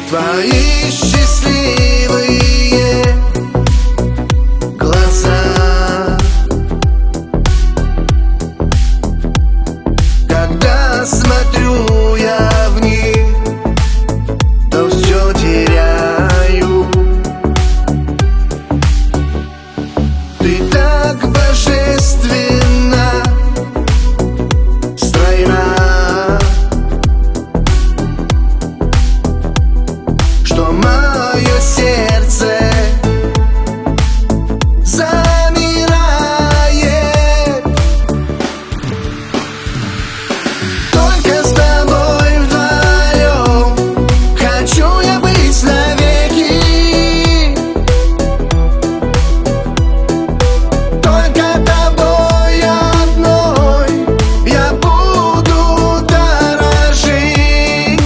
Твои счастливые глаза, когда смотрю я в них, то все теряю. Ты так божественно стройна, что мое сердце замирает. Только с тобой вдвоем хочу я быть навеки. Только тобой одной я буду дорожить.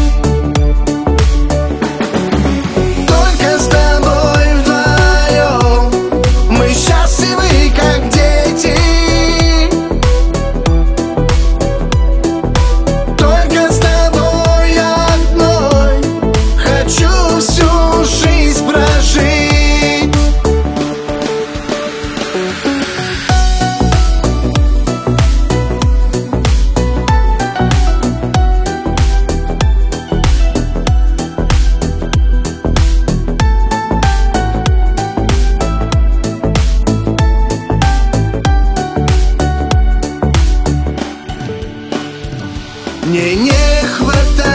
Только с тобой вдвоем мы счастливы, как дети. Только с тобой одной хочу всю жизнь прожить. Мне не хватает